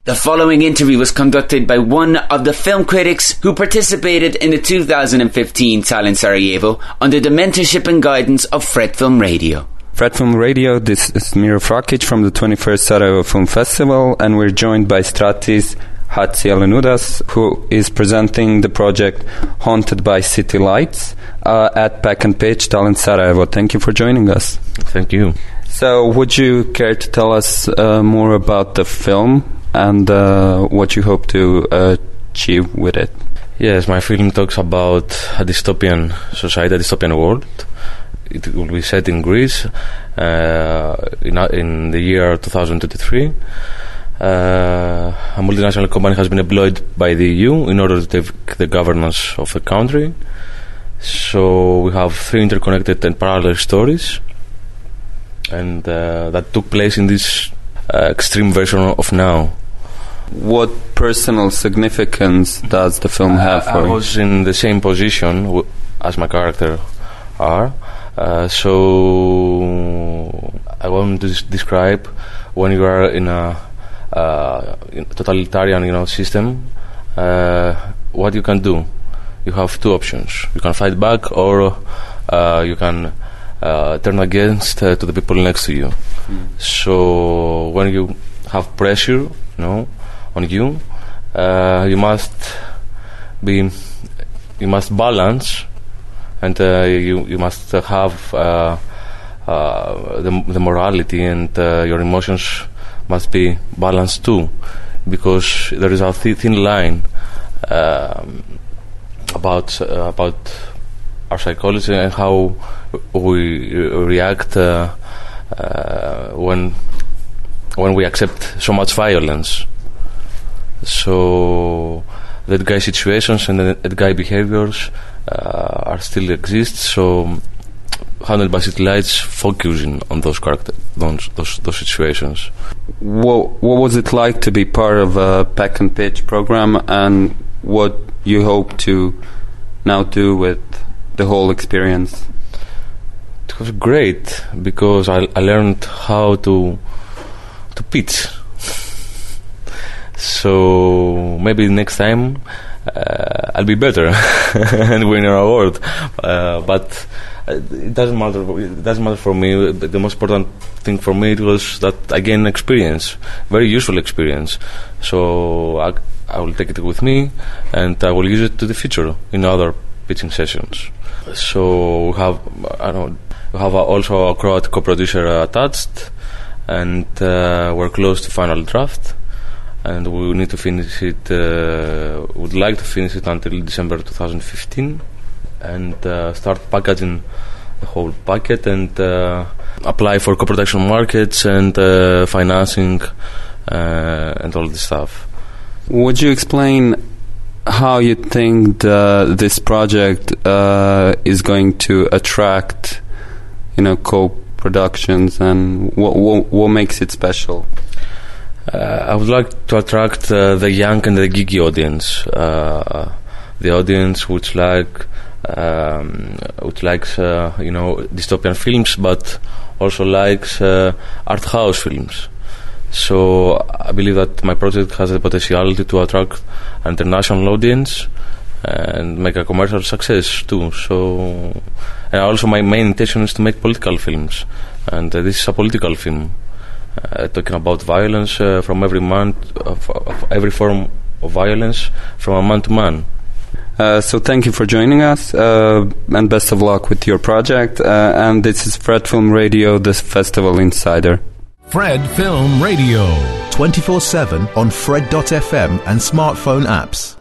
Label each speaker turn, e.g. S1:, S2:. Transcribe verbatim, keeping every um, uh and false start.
S1: The following interview was conducted by one of the film critics who participated in the two thousand fifteen Talent Sarajevo under the mentorship and guidance of Fred Film Radio.
S2: Fred Film Radio, this is Miro Frakic from the twenty-first Sarajevo Film Festival, and we're joined by Stratis Hatzialenoudas, who is presenting the project Haunted by City Lights uh, at Pack and Pitch Talent Sarajevo. Thank you for joining us.
S3: Thank you.
S2: So, would you care to tell us uh, more about the film and uh, what you hope to uh, achieve with it?
S3: Yes, my film talks about a dystopian society, a dystopian world. It will be set in Greece uh, in, in the year two thousand twenty-three. Uh, a multinational company has been employed by the E U in order to take the governance of the country. So we have three interconnected and parallel stories, and uh, that took place in this uh, extreme version of now.
S2: What personal significance does the film have
S3: uh,
S2: for
S3: I
S2: you?
S3: I was in the same position w- as my character are. Uh, so I want to s- describe when you are in a uh, in totalitarian, you know, system. Uh, what you can do? You have two options. You can fight back, or uh, you can uh, turn against uh, to the people next to you. Mm. So when you have pressure, you know, on you, uh, you must be, you must balance. And uh, you you must uh, have uh, uh, the the morality, and uh, your emotions must be balanced too, because there is a th- thin line um, about uh, about our psychology and how we react uh, uh, when when we accept so much violence. So that guy situations and that guy behaviors Uh, are still exist, so Haunted by City Lights focusing on those character, those those, those situations.
S2: What, what was it like to be part of a Pack and Pitch program, and what you hope to now do with the whole experience?
S3: It was great because I, I learned how to to pitch. So maybe next time Uh, I'll be better and win an award, uh, but it doesn't matter. It doesn't matter for me. The most important thing for me it was that I gained experience, very useful experience. So I, I will take it with me, and I will use it to the future in other pitching sessions. So we have, I don't know, we have also a Croat co-producer attached, and uh, we're close to final draft. And we need to finish it, uh, would like to finish it until December twenty fifteen, and uh, start packaging the whole packet, and uh, apply for co-production markets and uh, financing uh, and all this stuff.
S2: Would you explain how you think the, this project uh, is going to attract, you know, co-productions, and what, what, what makes it special?
S3: Uh, I would like to attract uh, the young and the geeky audience, uh, the audience which like, um, which likes, uh, you know, dystopian films, but also likes uh, art house films. So I believe that my project has the potentiality to attract an international audience and make a commercial success too. So, and also my main intention is to make political films, and uh, this is a political film. Uh, talking about violence uh, from every man, of, of every form of violence from a man to man.
S2: Uh, so thank you for joining us, uh, and best of luck with your project. Uh, and this is Fred Film Radio, the Festival Insider.
S4: Fred Film Radio, twenty-four seven on Fred dot f m and smartphone apps.